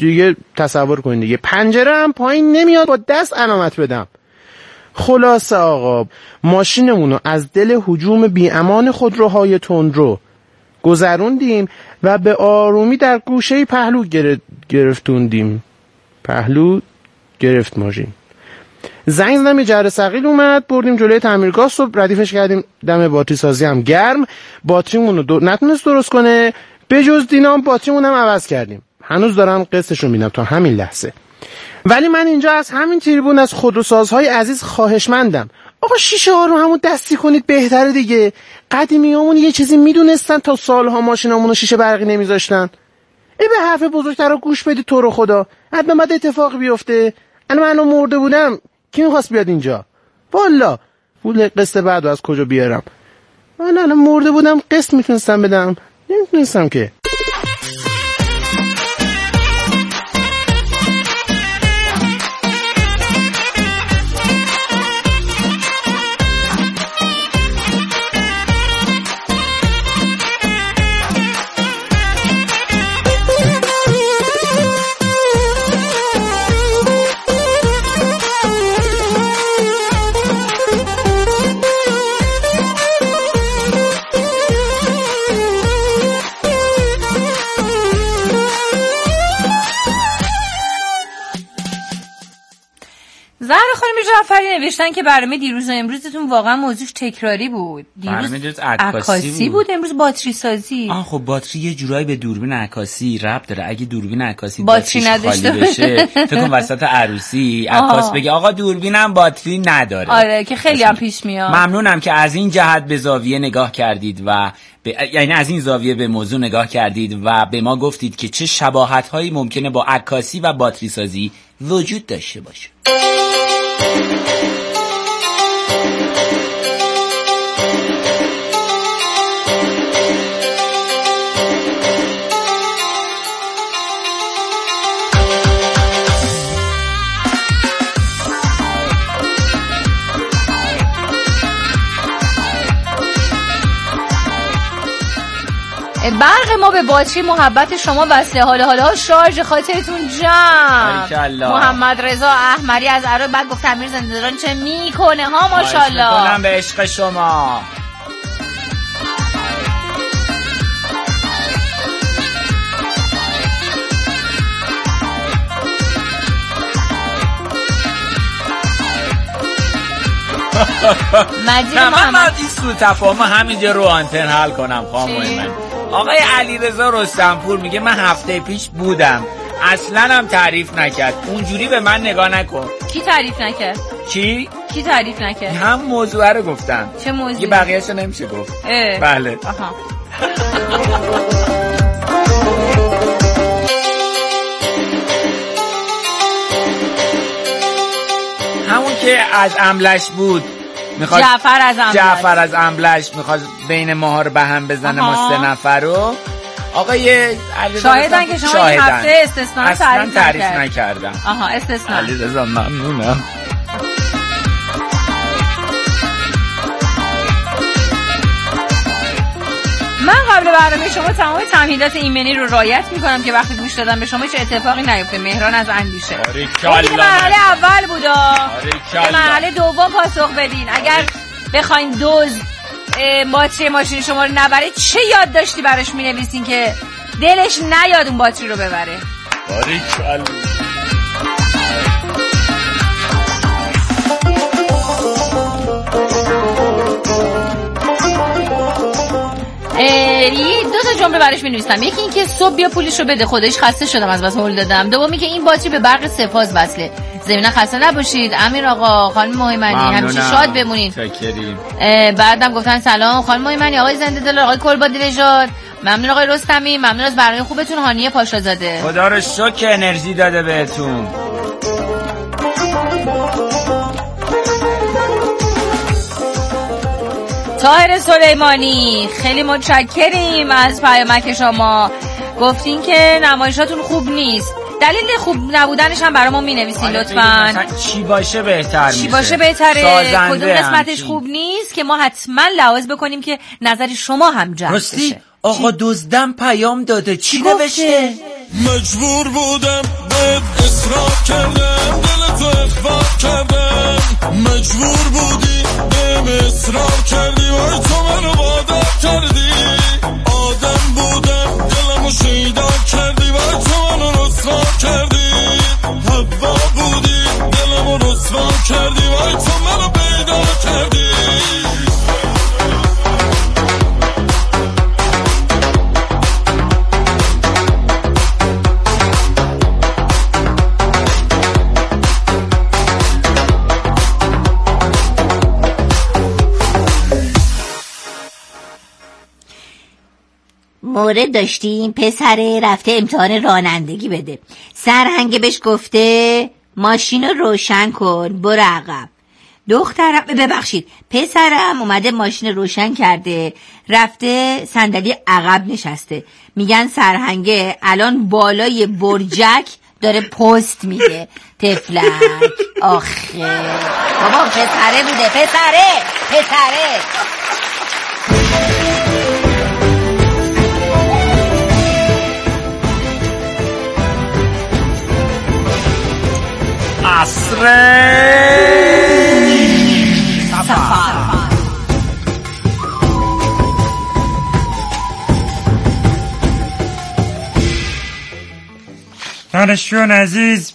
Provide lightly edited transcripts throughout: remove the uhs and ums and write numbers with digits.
دیگه تصور کنید دیگه، پنجره هم پایین نمیاد با دست علامت بدم. خلاصه آقا ماشینمونو از دل هجوم بی‌امان خودروهای تندرو گذروندیم و به آرومی در گوشه پهلو گرفتوندیم. پهلو گرفت ماشین. زنگ زدم یه جره ثقیل اومد، بردیم جلوی تعمیرگاه، صبح ردیفش کردیم دم باتری سازی هم گرم، باتریمونو نتونست درست کنه، به جز دینام باتریمون هم عوض کردیم. هنوز دارم قصه‌شو میبینم تا همین لحظه. ولی من اینجا از همین تریبون از خودروسازهای عزیز خواهشمندم، آقا شیشه ها رو همون دستی کنید بهتره دیگه. قدیمیامون یه چیزی میدونستن تا سالها ماشینامونو شیشه برقی نمیذاشتن. به حرف بزرگتر رو گوش بدید تو رو خدا. حتما بعد اتفاق بیفته. من مرده بودم کی میخواست بیاد اینجا؟ والا پول قسط بعدو از کجا بیارم؟ والا الان مرده بودم قسط میتونستم بدم، نمیتونستم که. زهرا خانم جعفری نوشتن که برنامه دیروز و امروزتون واقعا موضوعش تکراری بود. دیروز عکاسی بود، امروز باتری سازی. خب باتری یه جورایی به دوربین عکاسی ربط داره. اگه دوربین عکاسی باتری نداشته بشه فکر کن وسط عروسی عکاس بگه آقا دوربینم باتری نداره. آره که خیلی هم پیش میاد. ممنونم که از این جهت به زاویه نگاه کردید و یعنی از این زاویه به موضوع نگاه کردید و به ما گفتید که چه شباهت‌هایی ممکنه با عکاسی و باتری سازی وجود داشته باشه. برق ما به باتری محبت شما وصله. حالا شارژ خاطرتون جمع. محمد رضا احمدی از عراق بعد گفت امیر زنده‌داران چه میکنه ها ماشاءالله. میکنم به عشق شما. من این سوء تفاهم همینجا رو آنتن حل کنم خانم من. آقای علیرضا رستمپور میگه من هفته پیش بودم، اصلا هم تعریف نکرد. اونجوری به من نگاه نکن. کی تعریف نکرد؟ کی تعریف نکرد؟ هم موضوع رو گفتم. چه موضوعی؟ یه بقیه‌اشو نمیشه گفت. بله. آها. همون که از عملش بود میخواد جعفر از عملش میخواد بین ماها رو به هم بزنه. ما 3 نفر رو آقای شاهدن که شما این هفته استثنا تعریف نکردم. استثنا. علیرضا ممنونم. من قبل برنامه شما تمام تمهیدات ایمنی رو رعایت میکنم که وقتی گوش دادم به شما چه اتفاقی نیفته. مهران از اندیشه. این مرحله اول بودا. مرحله دوم پاسخ بدین. اگر بخواین باتری ماشین شما رو نبره چه یاد داشتی براش مینویسین که دلش نیاد اون باتری رو ببره. باریکالله. دو تا جمله براش می‌نویسم. یکی این که صبح بیا پولشو بده، خودش خسته شدم از بس هول دادم. دومی که این باتری به برق سه‌فاز وصله. ضمن خسته نباشید امیر آقا، خانم مهمنی، همیشه شاد بمونید. بعدم گفتن سلام خانم مهمنی، آقای زنده دل، آقای کلبادی نژاد، ممنون آقای رستمی، ممنون از برنامه خوبتون. هانیه پاشازاده، خدا رو شکر انرژی داده بهتون. طاهر سلیمانی، خیلی متشکریم از پیامک شما. گفتین که نمایشاتون خوب نیست. دلیل خوب نبودنش هم برامون می‌نویسین لطفاً. چی باشه بهتر میشه؟ چی باشه بهتره؟ کدوم قسمتش خوب نیست که ما حتما لحاظ بکنیم که نظر شما هم جلب بشه. آقا دزدم پیام داده. چی نوشته؟ مجبور بودم بهت اصرار کردم، دلتو اخفا کردم، مجبور بودی بهم اصرار کردی، وای تو منو وادار کردی، آدم بودم دلمو شیدا کردی، وای تو منو رسوا کردی، حوا بودی دلمو رسوا کردی، وای تو منو پیدا کردی. مورد داشتیم پسره رفته امتحان رانندگی بده، سرهنگ بهش گفته ماشین رو روشن کن برو عقب. دخترم ببخشید پسرم اومده ماشین روشن کرده رفته صندلی عقب نشسته، میگن سرهنگه الان بالای برجک داره پست میده. تفلک آخه بابا پسره بوده، پسره عصر سفر. دانشجویان عزیز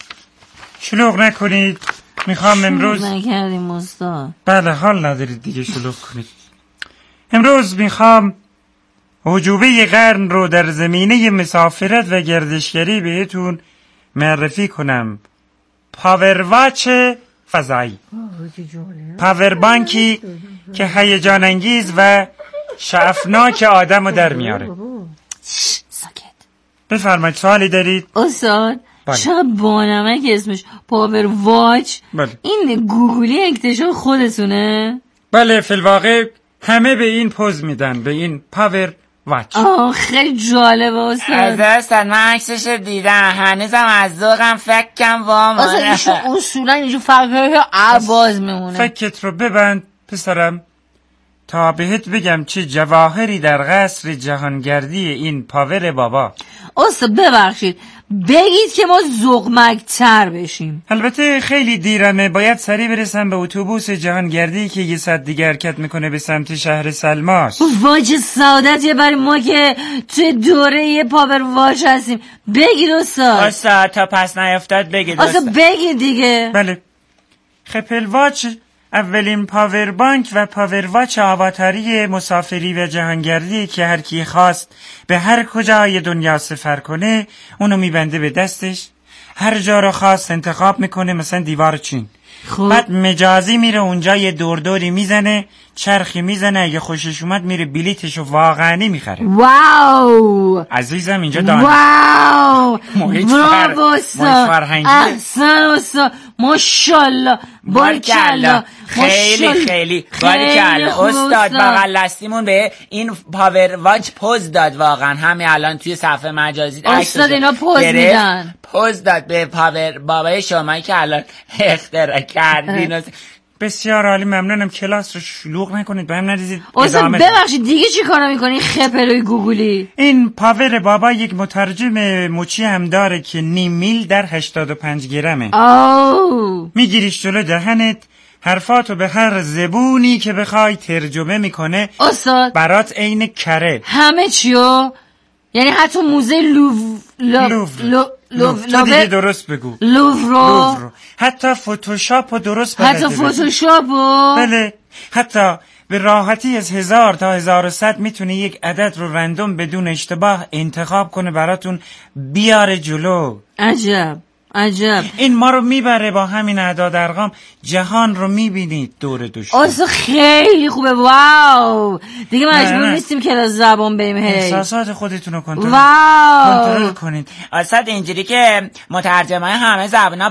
شلوغ نکنید، میخوام امروز نکردیم استاد. بله حال ندارید دیگه شلوغ کنید. امروز میخوام عجوبه قرن رو در زمینه مسافرت و گردشگری بهتون معرفی کنم. پاور واچ فضایی، پاور بانکی که هیجان انگیز و شعفناک آدم رو در میاره. ساکت. بفرمایید سوالی دارید؟ استاد بله. چقدر بانمک اسمش پاور واچ. بله. این گوگلی اکتشاف خودتونه؟ بله فی الواقع همه به این پوز میدن، به این پاور واچ. خیلی جالبه استاد. استاد من عکسش دیدم، هنوزم از ذوقم فکم وامونه. استاد اصولا اینجور فکر عباز میمونه. فکت رو ببند پسرم تا بهت بگم چه جواهری در قصر جهانگردی این پاور بابا. استاد ببخشید بگید که ما ذوق‌مک‌تر بشیم. البته خیلی دیرمه، باید سریع برسم به اتوبوس جهانگردی که یه ساعت دیگه حرکت میکنه به سمت شهر سلماس. واچ سعادتیه برای ما که توی دوره یه پاور واچ هستیم. بگید استاد. تا پس نیفتاد بگید استاد. بگید دیگه. بله خپل واچ اولین پاور بانک و پاور واچ آواتاری مسافری و جهانگردی که هر کی خواست به هر کجای دنیا سفر کنه اونو میبنده به دستش، هر جا رو خواست انتخاب میکنه، مثلا دیوار چین. بعد مجازی میره اونجا یه دوردوری میزنه، چرخی میزنه، اگه خوشش اومد میره بلیتشو واقعی میخره. واو عزیزم اینجا دانش واو محیط فرهنگی. احسن استاد ماشاءالله بارکالله. خیلی بارکالله استاد. بغل دستیمون به این پاور واچ پوز داد واقعا، همین الان توی صفحه مجازی استاد اینا پوز میدن. پوز داد به پاور بابای شما که الان اختراع کردین. بسیار عالی، ممنونم. کلاس رو شلوغ نکنید، به هم نریزید. استاد ببخشید دیگه چی کارا میکنی خپلوی گوگلی؟ این پاور بابا یک مترجم مچی هم داره که 9 میل در 85 گرمه. میگیریش جلو دهنت، حرفاتو به هر زبونی که بخوای ترجمه میکنه استاد برات عین کره. همه چیو؟ یعنی حتی موزه لوور تو دیگه درست بگو. لوور. حتی فتوشاپو درست بلده. حتی فتوشاپو؟ بله. حتی به راحتی از 1000 تا 1100 میتونه یک عدد رو رندوم بدون اشتباه انتخاب کنه براتون بیاره جلو. عجب. این ما رو میبره با همین اعداد ارقام جهان رو میبینید دور دوش. خیلی خوبه. واو دیگه مجبور نیستیم کلاس زبان بریم. احساسات خودتون رو کنترل کنید. استاد اینجوری که مترجمای همه زبانا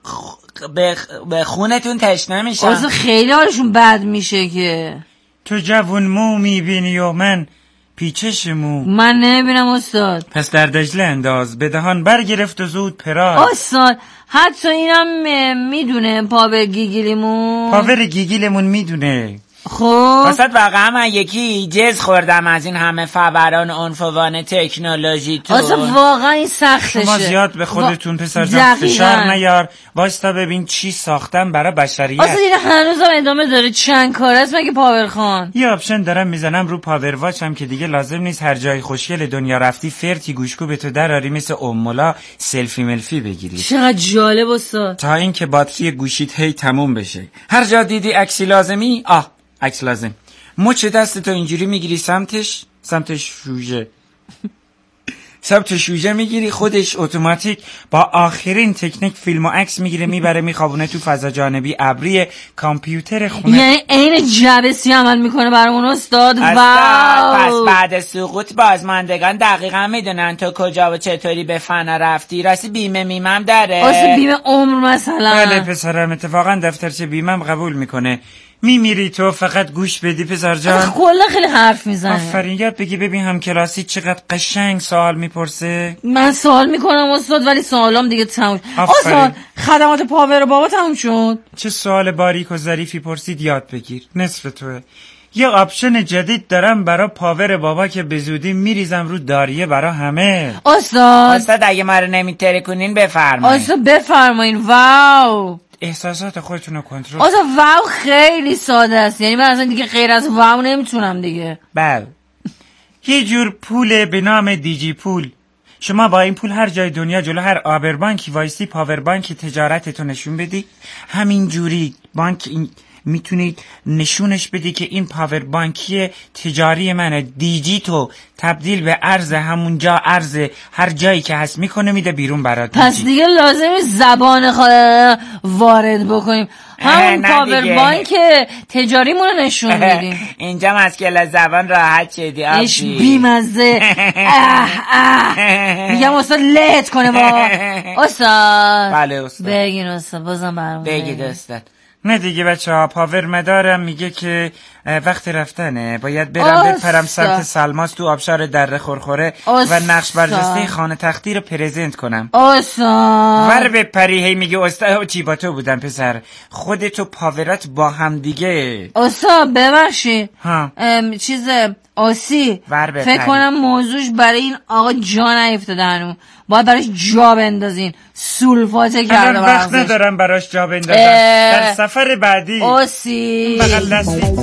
به خونتون تشنه میشن. خیلی حالشون بد میشه که تو جوون مو میبینی و من پیچش مو. من نمیبینم استاد. پس در دجله انداز، به دهان برگرفت و زود پراز. استاد حتی اینم میدونه پاور گیگیلیمون میدونه. خب واسط واقعا من یکی جز خوردم از این همه فوران عنفوان تکنولوژی تو. اصلا واقعا این سختشه. شما زیاد به خودتون پسر جان فشار نیار. واستا ببین چی ساختم برای بشریت. اصلا این هنوزم ادامه داره. چند کار است مگه پاور خان؟ یه آپشن دارم میزنم رو پاور واچم که دیگه لازم نیست هر جای خوشگل دنیا رفتی فرتی گوشکو به تو دراری مثل امولا سلفی ملفی بگیری. چقدر جالب استاد. تا اینکه باتری گوشیت هی تموم بشه. هر جا دیدی عکسی لازمی عکس لازم. مچ دستتو اینجوری میگیری سمت شوژه سمت شوژه میگیری، خودش اتوماتیک با آخرین تکنیک فیلم و عکس میگیره میبره میخوابونه تو فضا جانبی ابری کامپیوتر خونه. یعنی عین جبسی عمل میکنه برامون استاد. پس بعد سقوط بازماندگان دقیقا میدونن تو کجا و چطوری به فنا رفتی. راستی بیمه میمم داره؟ اصلا بیمه عمر مثلا؟ بله پسرم، اتفاقا دفترچه بیمم قبول میکنه. میمیری تو فقط گوش بدی پسر جان. کلا خیلی حرف میزنه. آفرین. یاد بگی ببین هم کلاسی چقدر قشنگ سوال میپرسه. من سوال میکنم استاد ولی سوالام دیگه تموم. استاد خدمات پاور بابا تموم شد. چه سوال باریک و ظریفی پرسید یاد بگیر. نصف توه. یه آپشن جدید دارم برای پاور بابا که به زودی میریزم رو داریه برای همه. استاد اگه ما رو نمیتره کنین بفرمایید. استاد بفرمایین. واو احساسات خودتون رو کنترل. واو خیلی ساده است. یعنی من اصلا دیگه غیر از واو نمیتونم دیگه. بله یه جور پول به نام دیجی پول. شما با این پول هر جای دنیا جلو هر آبربانکی وایسی پاور بانک تجارتتو نشون بدی. همین جوری بانک میتونید نشونش بدی که این پاور بانکی تجاری منه. دیجیتو تبدیل به ارز همونجا ارز هر جایی که هست میکنه میده بیرون برات. پس دیگه لازمی زبان وارد بکنیم. همون پاور بانک تجاریمونو نشون بدیم. اینجا مسئله زبان راحت شدی. ایش بیمزه. میگم استاد لهت کنه با استاد. بله استاد. بگین استاد بازم برمون بگید استاد. نه دیگه بچه ها پاور مدارم میگه که وقت رفتنه. باید برم بپرم سمت سلماس تو آبشار دره خورخوره و نقش برجسته خانه تختی رو پرزنت کنم. ور بپری. هی میگه استاد چی با تو بودم پسر. خودتو پاورات با هم دیگه. استاد ببخشی چیز آسی فکر کنم موضوعش برای این آقا جا نیفتاده هنوز. باید براش جا بندازین. سولفاته کرده وقت ندارم براش جا بندازم. در سفر بعدی آسی بغل دستی.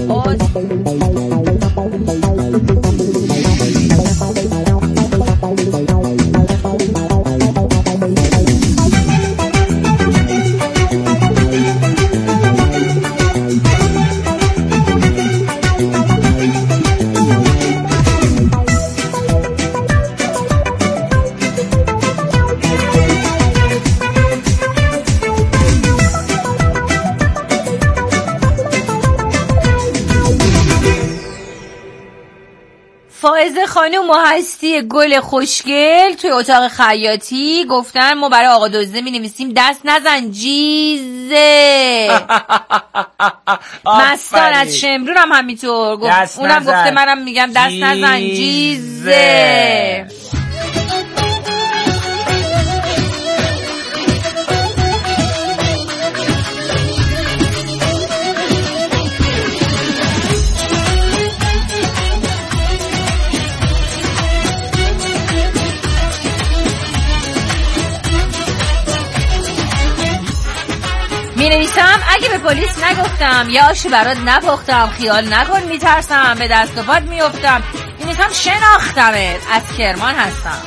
فائزه خانم و هستی گل خوشگل توی اتاق خیاطی گفتن ما برای آقا دزده می نویسیم دست نزن جیزه. مستان از شمرون هم همینطور گفت. اونم گفته منم میگم دست نزن جیزه. می نویسم اگه به پلیس نگفتم یا آشی برات نپختم خیال نکن میترسم به دست و پات میافتم. می نویسم شناختمت از کرمان هستم.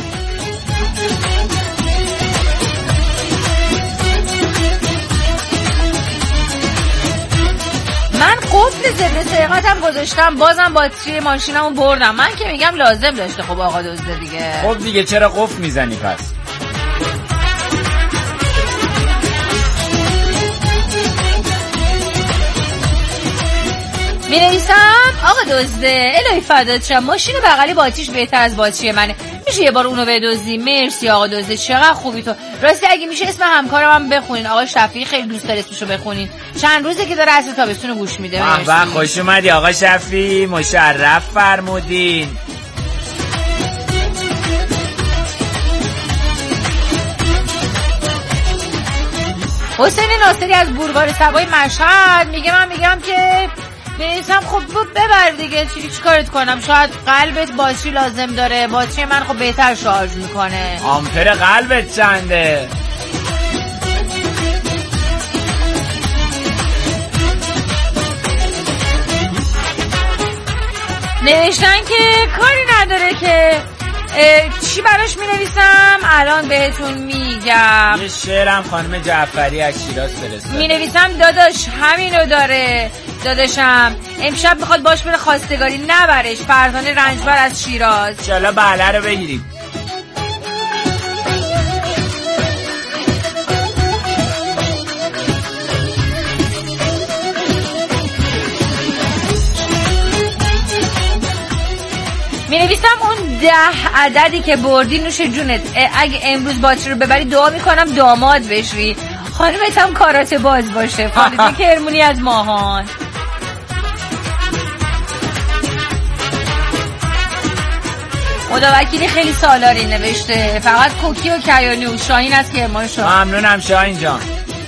من قفل ضد سرقتم گذاشتم بازم باتری ماشینمو بردم. من که میگم لازم داشته خب آقا دزده دیگه. خب دیگه چرا قفل میزنی پس؟ می نویسم آقا دزده الهی فدات شم ماشین بغلی باتریش بهتر از باتری منه. میشه یه بار اونو بدزدی؟ مرسی آقا دزده چقدر خوبی تو. راستی اگه میشه اسم همکارم هم بخونین. آقا شفیعی خیلی دوست داره اسمشو بخونین. چند روزه که داره اصل تابستون گوش میده. مرسی. خوش اومدی آقا شفیعی. مشرف فرمودین. حسین ناصری از بولوار سبای مشهد میگه من میگم که بنویسم خب ببر دیگه، چیکارت کنم؟ شاید قلبت باتری لازم داره، باتری من خب بهتر شارژ میکنه. آمپر قلبت چنده؟ نوشتن که کاری نداره که چی براش مینویسم الان بهتون میگم. یه شعرم خانم جعفری از شیراز فرستاد. مینویسم داداش همینو داره، داداشم امشب میخواد باش بره خواستگاری، نبرش. فرزانه رنجبر از شیراز. انشالله بله رو بگیریم. مینویسم اون 10 عددی که بردی نوش جونت، اگه امروز باتری رو ببری دعا میکنم داماد بشی، خانمت هم کاراته باز باشه. فاطمه کرمونی از ماهان. خدا وکیلی خیلی سالاری نوشته، فقط کوکی و کیانی و شاهین از کرمان شد. ممنونم شاهین جان.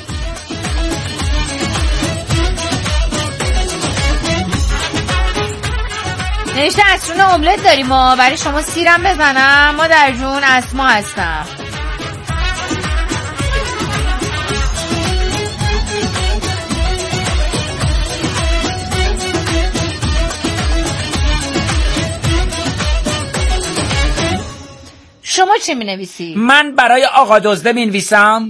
نوشته اسرون املت داریم ما برای شما، سیرم بزنم؟ ما در جون اسما هستم. شما چه می نویسی؟ من برای آقا دزده می نویسم.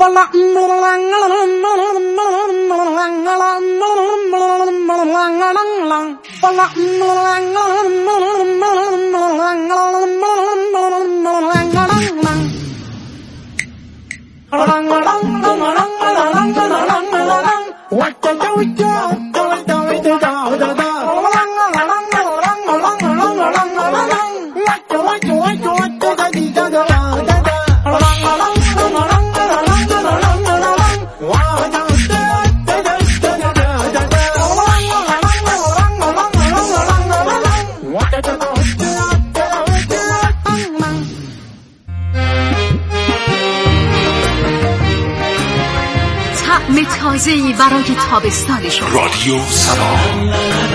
تازه‌ای برای تابستان شما. رادیو سلام.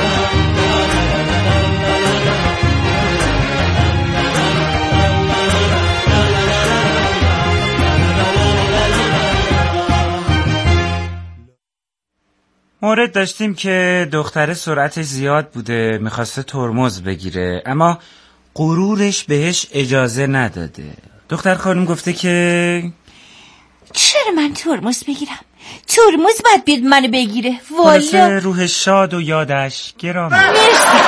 مورد داشتیم که دختر سرعتش زیاد بوده، میخواسته ترمز بگیره اما غرورش بهش اجازه نداده. دختر خانم گفته که چرا من ترمز بگیرم؟ ترمز باید بیاد منو بگیره. والا روح شاد و یادش گرامی. مرسی.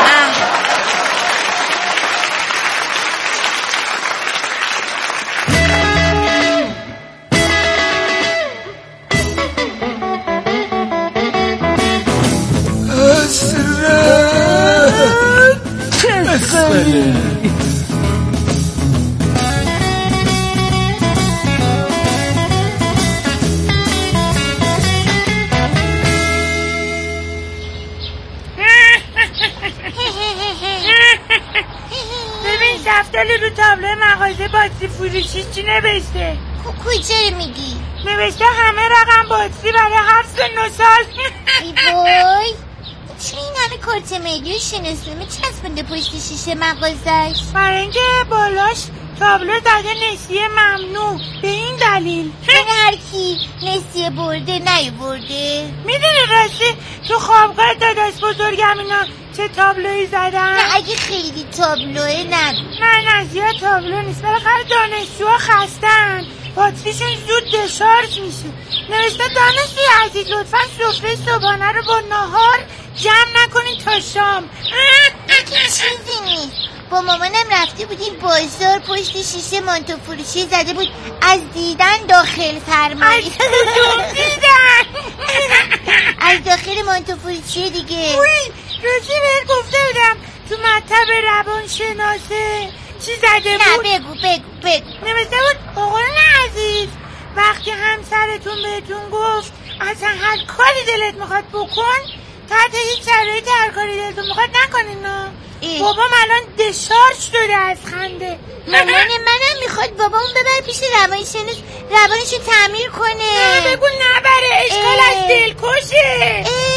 رو تابلو مغازه باتری فروشی چی نوشته؟ کجا میگی؟ نوشته همه رقم باتری برای 7 و 9 سال. ای بای، چه این همه کارت ملی و شناسنامه چسبنده پشت شیشه مغازش؟ برای اینکه بالاش تابلو زده نسیه ممنوع. به این دلیل هر کی نسیه برده نیورده. میدونی راستی تو خوابگاه داداش بزرگم اینا چه تابلویی زدن؟ نه اگه خیلی تابلوه نگو. نه زیاد تابلو نیست، بالاخره دانشجوها خستن، باتریشون زود دشارژ میشه. نوشته دانشجوی عزیز لطفا سفره صبحانه رو با ناهار جمع نکنین تا شام. این چیزی نیست. با مامانم رفته بودیم بازار، پشت شیشه مانتو فروشی زده بود از دیدن داخل فرمایی. از کدوم دیدن؟ از داخل مانتو فروشی دیگه. روزی بهت گفته بودم تو مطب روان شناسه چی زده بود؟ نه بگو. نوشته بود آقایان عزیز وقتی همسرتون بهتون گفت اصلا هر کاری دلت میخواد بکن، تحت هیچ شرایطی هر کاری دلتون میخواد نکنین. بابام الان دشارژ شده از خنده. مامان منم میخواد بابامون ببر پیش روانشناس روانشو تعمیر کنه. بگو نبره، اشکال از دلکشه.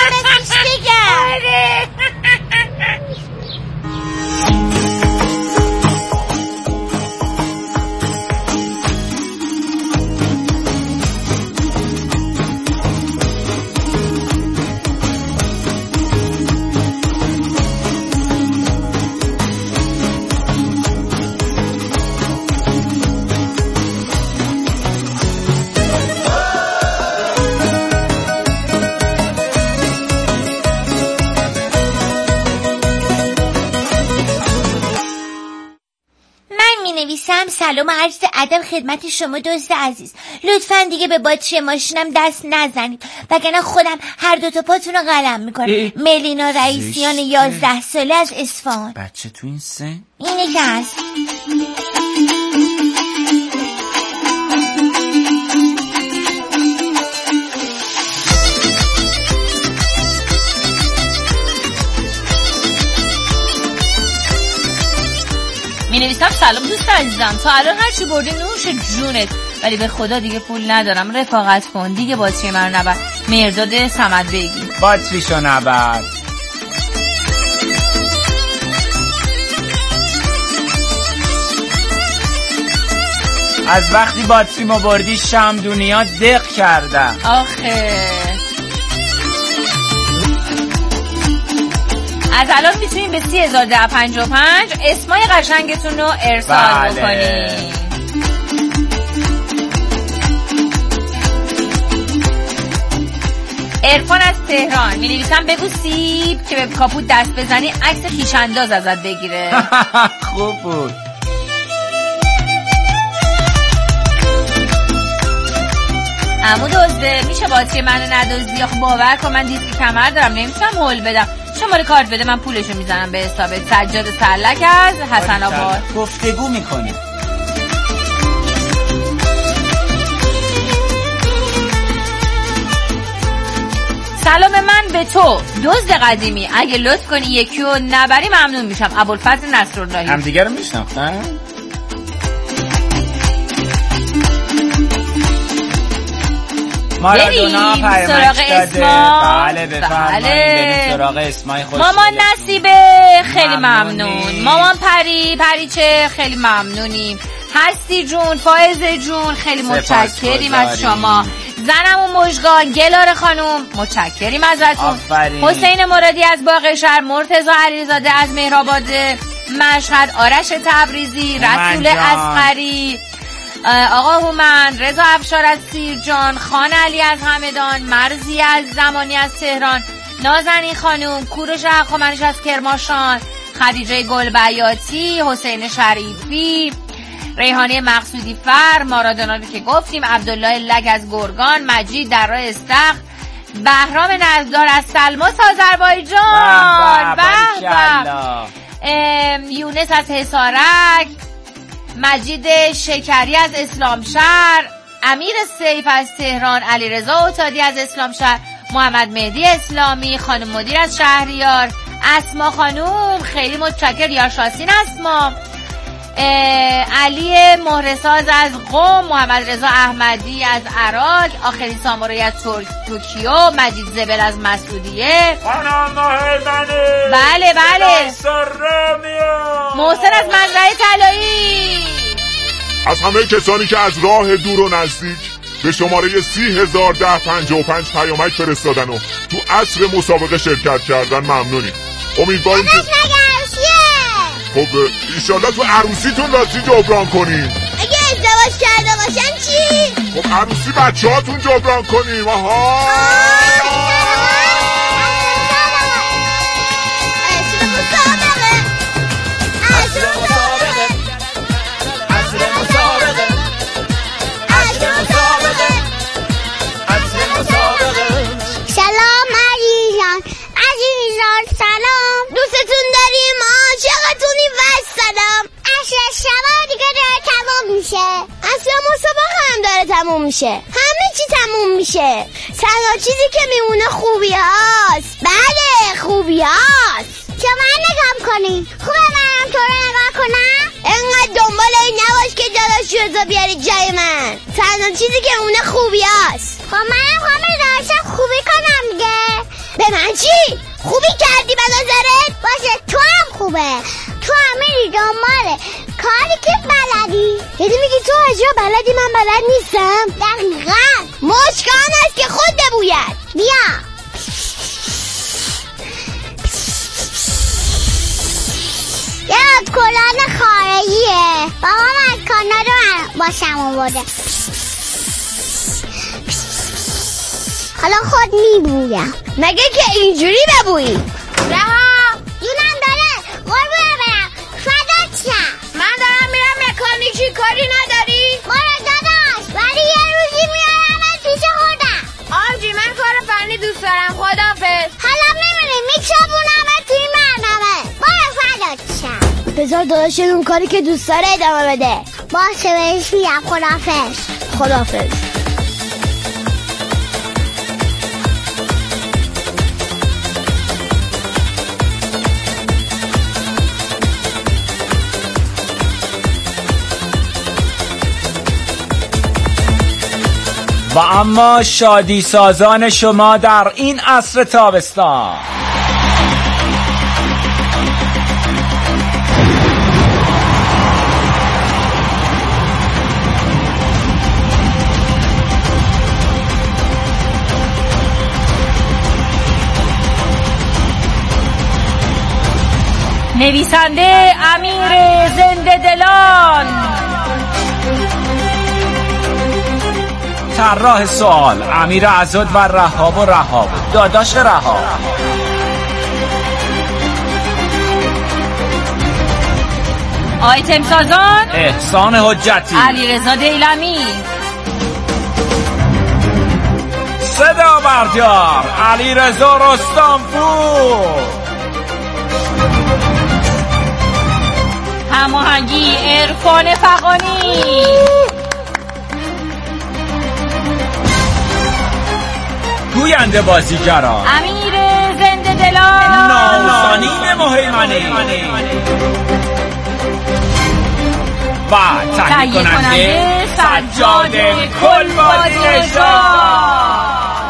سلام عرض ادب خدمت شما دوست عزیز. لطفاً دیگه به باتری ماشینم دست نزنید وگرنه خودم هر دوتا پاتون رو قلم میکنم. ملینا رئیسیان 11 ساله از اصفهان. بچه تو این سن؟ اینه که هست. می‌نویسم سلام دوست عزیزم، تا الان هرچی بردی نوش جونت، ولی به خدا دیگه پول ندارم، رفاقت کن دیگه، باتری من رو نبر. مرداد صمد بیگی. باتریشو نبر. از وقتی باتری ما بردی شمدونیا دق کردم. آخه از الان میتونیم به 30,1055 اسمای قشنگتون رو ارسال بکنیم. عرفان از تهران می‌نویسم بگو سیب که به کاپوت دست بزنی عکس خویش‌انداز ازت بگیره. خوب بود. عمو دزده میشه باتری منو ندزدی؟ آخه باور کن من دیسک کمر دارم نمیتونم هول بدم. شماره کارت بده من پولشو میزنم به حسابت. سجاد سرلک از حسن آباد. گفتگو میکنیم. سلام من به تو دزد قدیمی، اگه لطف کنی یکی رو نبری ممنون میشم. ابوالفضل نصراللهی. هم دیگه رو میشناختن؟ مارادونا پیامک داده. بله بفرمایید. بریم سراغ اسمای خوش. مامان نصیبه خیلی ممنون. مامان پریچه خیلی ممنونیم. هستی جون، فائزه جون خیلی متشکریم از شما. زنم و مژگان، گلاره خانوم متشکریم ازتون. حسین مرادی از باغشهر، مرتضی علیزاده از مهرآباد مشهد، آرش تبریزی، رسول اصغری، آقا هومن، رضا افشار از سیرجان، خان علی از همدان، مرزی از زمانی از تهران، نازنین خانوم، کوروش حقامنش از کرماشان، خدیجه گلبیاتی، حسین شریفی، ریحانه مقصودی فر، مارادونا رو که گفتیم، عبدالله لگ از گرگان، مجید در راه استخر، بهرام نزدار از سلماس آذربایجان، یونس از حصارک، مجید شکری از اسلامشهر، امیر سیف از تهران، علیرضا اوتادی از اسلامشهر، محمد مهدی اسلامی، خانم مدیر از شهریار، اسما خانوم خیلی متشکر، یاشاسین اسما، علی مهرساز از قم، محمد رضا احمدی از عراق، آخرین سامورایی از توکیو، مجید زبل از مسعودیه، بله محسن از مزرعه طلایی. از همه کسانی که از راه دور و نزدیک به شماره 30,1055 پیامک فرستادن و تو عصر مسابقه شرکت کردن ممنونیم. امیدواریم که خب ایشالله تو عروسیتون راستی جبران کنیم. اگه ازدواج کرده باشن چی؟ خب عروسی بچه هاتون جبران کنیم. آها سلام عزیزان سلام، دوستتون داریم، عاشقتونیم و سلام. عشر شبا دیگه داره تموم میشه، اصلا مسابقه هم داره تموم میشه، همه چی تموم میشه. تنها چیزی که میمونه خوبی هاست. بله خوبی هاست. که من نگاه کنی خوبه منم تو رو نگاه کنم؟ انقدر دنبال این نباش که جلاشو بیاری جای من. تنها چیزی که میمونه خوبی هاست. خب منم خواهم داشتم خوبی کنم دیگه. به من چی؟ خوبی کردی به نظرت؟ باشه تو هم خوبه. تو هم میری دنبال کاری که بلدی. یعنی میگی تو اجرا بلدی من بلد نیستم؟ دقیقا. مشکان است که خود ببوید. بیا یه کلان خارجیه. بابا من کانا رو باشم آورده. حالا خود میبویم. مگه که اینجوری ببویی؟ رها جونم داره. قربونه برم فدات شم. من دارم میرم مکانیکی. کاری نداری؟ برو داداش ولی یه روزی میارم پیش خودم. آبجی من کار فنی دوست دارم. خداحافظ. حالا میبینی میچابونم توی برنامه. برو فدات شم. بذار داداش اون کاری که دوست داره ادامه بده. باشه بهش میگم. خداحافظ. خداحافظ. و اما شادی سازان شما در این عصر تابستان. نویسنده امیر زنده دلان، طراح سوال امیر عزاد و رهاب داداش رهاب، آیتم سازان احسان حجتی، علیرضا دیلمی، صدا بردار علیرضا رستمپور، هماهنگی عرفان فغانی، گوینده بازیگران امیر زنده دلان، ناموسانی مهیمنی و تهیه کننده سجاد کلبازی نژاد.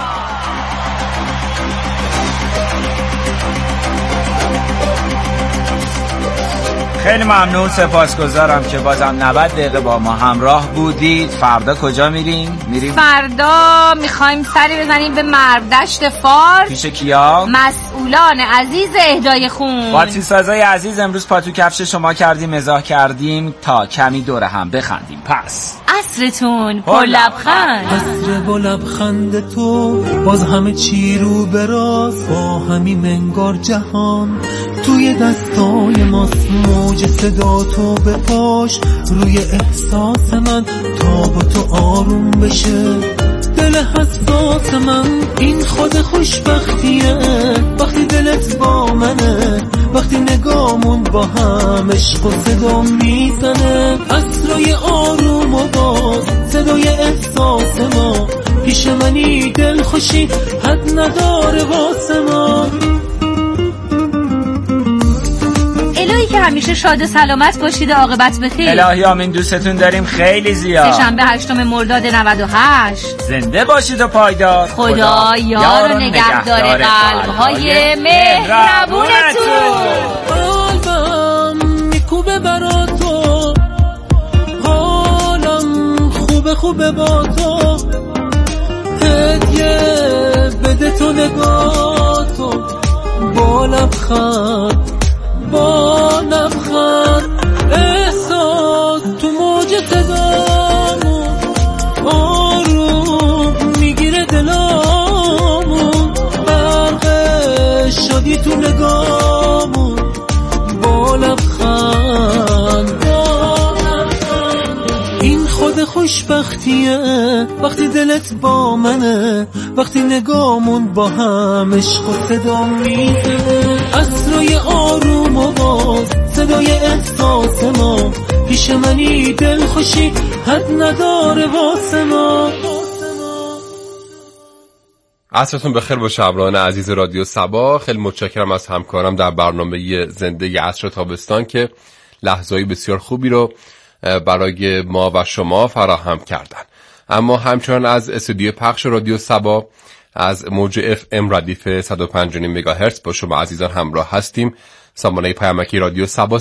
خیلی ممنون، سپاسگزارم که بازم 90 دقیقه با ما همراه بودید. فردا کجا میریم؟ فردا میخوایم سری بزنیم به مربدشت فارس. پیش کیا؟ مسئولان عزیز اهدای خون. باتریسازای عزیز، امروز پاتو کفش شما کردیم، مزاح کردیم تا کمی دور هم بخندیم. پس عصرتون پر لبخند. عصر با لبخند تو باز همه چی رو به راست، با همین منگار جهان توی دستای ماست. موج صدا تو به پاش روی احساس من تا با تو آروم بشه دل حساس من. این خود خوشبختیه وقتی دلت با منه، وقتی نگامون با هم عشق و صدا میزنه. عصرای آروم و باز صدای احساس ما، پیش منی دل خوشی حد نداره واسه ما. الهی که همیشه شاد سلامت باشید و عاقبت بخیر. الهی آمین، دوستتون داریم خیلی زیاد. سه‌شنبه 8 مرداد 98. زنده باشید و پایدار. خدا یار و نگهدار قلب‌های مهربونتون. قلبم میکوبه برا تو، حالم خوبه با تو، هدیه بده تو نگاه تو، با لبخند احساس تو موج صدامون، آروم میگیره دلامون، برق شادی تو نگامون، با لبخند. این خود خوشبختیه وقتی دلت با منه، وقتی نگامون با هم عشق و صدا میزنه. عصرای آروم و باز صدای احساس ما، پیش منی دل خوشی حد نداره واسه ما. عصرتون بخیر با شبران عزیز رادیو صبا. خیلی متشکرم از همکارم در برنامه زنده عصر تابستان که لحظه‌ای بسیار خوبی رو برای ما و شما فراهم کردن. اما همچنان از استودیو پخش رادیو صبا از موج FM ردیف 105.5 مگاهرتز با شما عزیزان همراه هستیم. سامانه پیامکی رادیو سبا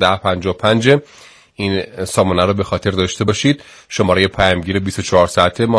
301055. این سامانه رو به خاطر داشته باشید. شماره پیامگیر 24 ساعته ما